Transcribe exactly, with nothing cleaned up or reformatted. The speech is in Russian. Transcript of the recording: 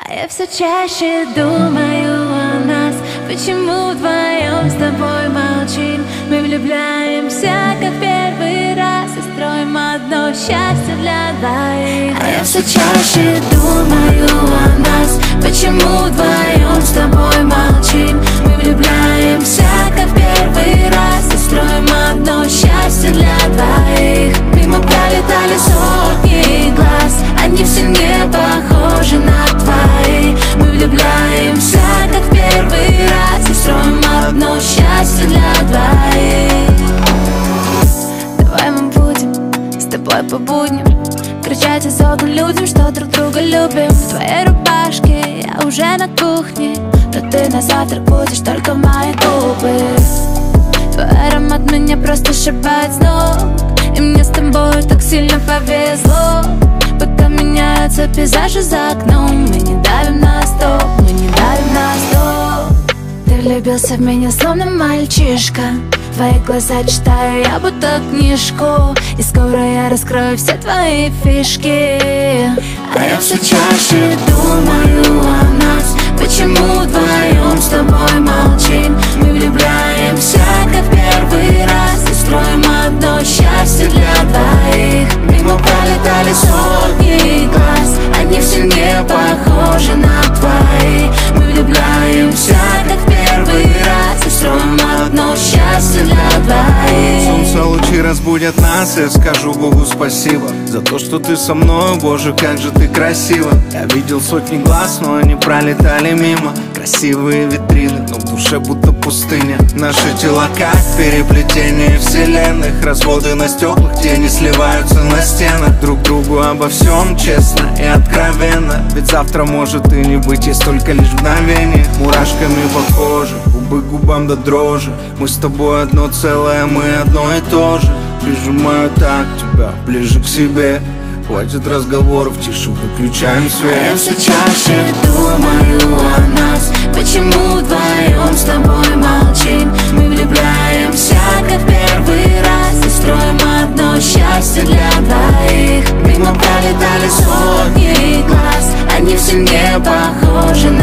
А я все чаще думаю о нас. Почему вдвоем с тобой молчим? Мы влюбляемся, как первый раз, и строим одно счастье для двоих. А я все чаще думаю о нас. Почему вдвоем с тобой молчим? Мы влюбляемся, как первый раз, и строим одно счастье для двоих. Мимо пролетали сотни глаз, они все не похожи на твои. Мы влюбляемся, как в первый раз, и строим одно счастье для двоих. Давай мы будем с тобой по будням кричать из окон людям, что друг друга любим. В твоей рубашке я уже на кухне, но ты на завтрак будешь только мои губы. Твой аромат меня просто сшибает с ног, и мне с тобой так сильно повезло. Пока меняются пейзажи за окном, мы не давим на стоп, мы не давим на стоп. Ты влюбился в меня словно мальчишка, твои глаза читаю я будто книжку, и скоро я раскрою все твои фишки. А я все чаще думаю о нас. Почему вдвоем с тобой молчим? Мы влюбляемся, как первый раз, и строим одно счастье для двоих. Мимо пролетали сотни глаз, они все не похожи на твои. Мы влюбляемся, как первый раз, и строим одно счастье для двоих. Солнце лучи разбудят нас, я скажу Богу спасибо за то, что ты со мной, Боже, как же ты красива. Я видел сотни глаз, но они пролетали мимо. Красивые витрины, но в душе будто пустыня. Наши тела как переплетение вселенных, разводы на стеклах, тени сливаются на стенах. Друг другу обо всем честно и откровенно, ведь завтра может и не быть, есть только лишь мгновение. Мурашками по коже, губы к губам до дрожи. Мы с тобой одно целое, мы одно и то же. Прижимаю так тебя ближе к себе. Хватит разговоров, тише, выключаем свет. А я все чаще думаю о нас. Почему вдвоем с тобой молчим? Мы влюбляемся, как первый раз, и строим одно счастье для двоих. Мимо пролетали сотни глаз, они все не похожи